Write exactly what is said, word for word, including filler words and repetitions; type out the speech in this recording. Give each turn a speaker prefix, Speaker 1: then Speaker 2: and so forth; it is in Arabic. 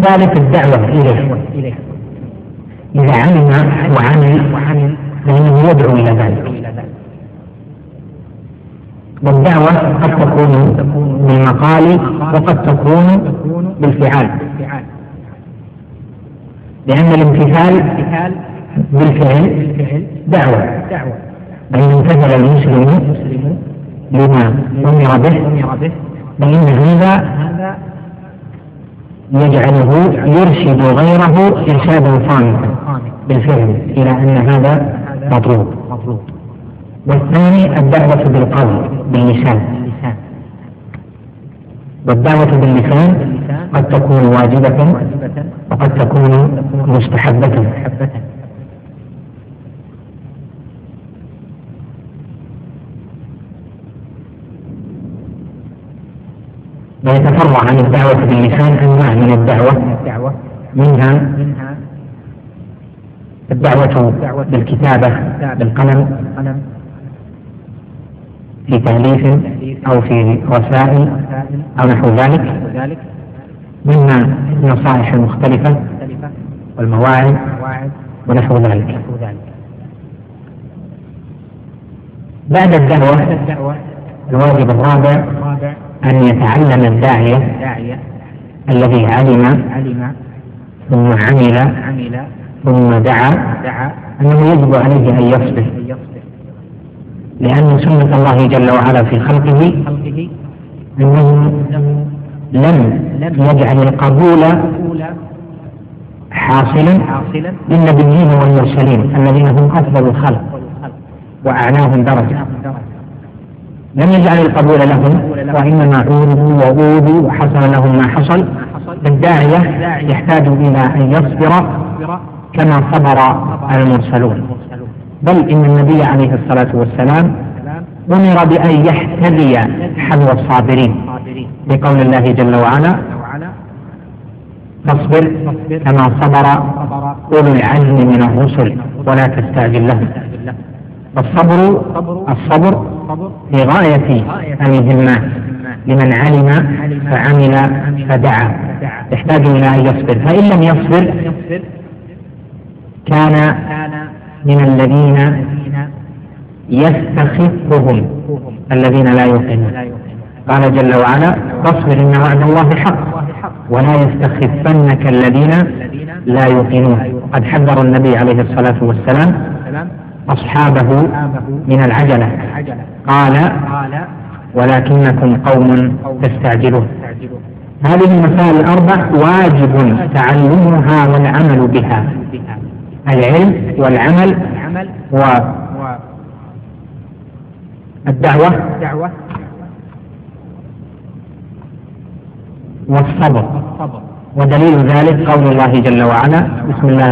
Speaker 1: الثالث الدعوة إليه، إذا علم وعمل فإنه يدعو إلى ذلك. والدعوة قد تكون بالمقال وقد تكون بالفعال، لأن الامتثال بالفعل دعوة. بل امتثل المسلم لما أمر به فإن هذا يجعله يرشد غيره إرشادا صامتا بالفعل إلى أن هذا مطلوب. والثاني الدعوة بالقول باللسان، والدعوة باللسان قد تكون واجبة وقد تكون مستحبة. ويتفرع عن الدعوة باللسان أنواع من الدعوة، منها الدعوة بالكتابة بالقلم في تأليف أو في رسائل أو نحو ذلك، منها النصائح المختلفة والمواعظ ونحو ذلك. بعد الدعوة الواجب الرابع أن يتعلم الداعية الذي علم ثم عمل ثم دعا أنه يجب عليه أن يصبر، لأن سنة الله جل وعلا في خلقه أنه لم يجعل القبول حاصلا للنبيين والمرسلين الذين هم أفضل الخلق وأعلاهم درجة، لم يجعل القبول لهم، وإنما عودوا وأودوا وحصل لهم ما حصل. الداعية يحتاج إلى أن يصبر كما صبر المرسلون، بل إن النبي عليه الصلاة والسلام أمر بأن يحتذي حذو الصابرين بقول الله جل وعلا: فاصبر كما صبر أولو العزم من الرسل ولا تستعجل لهم. الصبر الصبر في غاية المهمات لمن علم فعمل فدعا، يحتاج إلى أن يصبر، فإن لم يصبر كان من الذين يستخفهم الذين لا يوقنون. قال جل وعلا: فاصبر إن وعد الله حق ولا يستخفنك الذين لا يوقنون. قد حذر النبي عليه الصلاة والسلام أصحابه من العجلة، قال: ولكنكم قوم تستعجلون. هذه المسائل الأربع واجب تعلمها والعمل بها، العلم والعمل والدعوة والصبر. ودليل ذلك قول الله جل وعلا: بسم الله